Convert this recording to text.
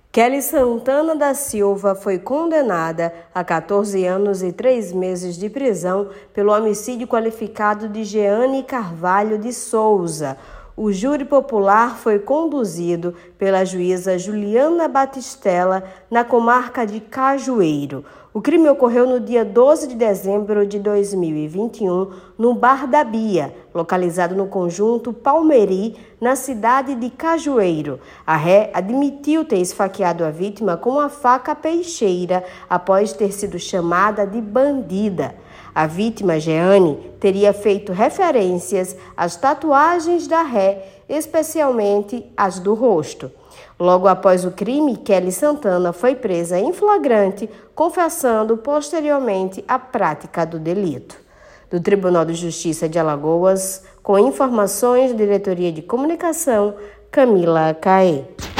Kelly Santana da Silva foi condenada a 14 anos e 3 meses de prisão pelo homicídio qualificado de Jeane Carvalho de Souza. O júri popular foi conduzido pela juíza Juliana Batistella na comarca de Cajueiro. O crime ocorreu no dia 12 de dezembro de 2021, no Bar da Bia, localizado no conjunto Palmeri, na cidade de Cajueiro. A ré admitiu ter esfaqueado a vítima com uma faca peixeira após ter sido chamada de bandida. A vítima, Jeane, teria feito referências às tatuagens da ré, especialmente as do rosto. Logo após o crime, Kelly Santana foi presa em flagrante, confessando posteriormente a prática do delito. Do Tribunal de Justiça de Alagoas, com informações da Diretoria de Comunicação, Camila Caê.